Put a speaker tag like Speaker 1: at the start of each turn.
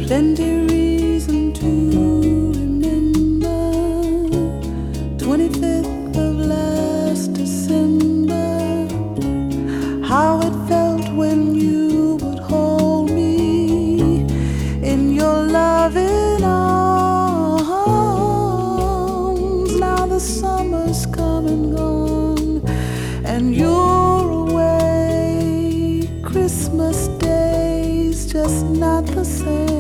Speaker 1: plenty reason to remember 25th of last December, how it felt when you would hold me in your loving arms. Now the summer's come and gone, and you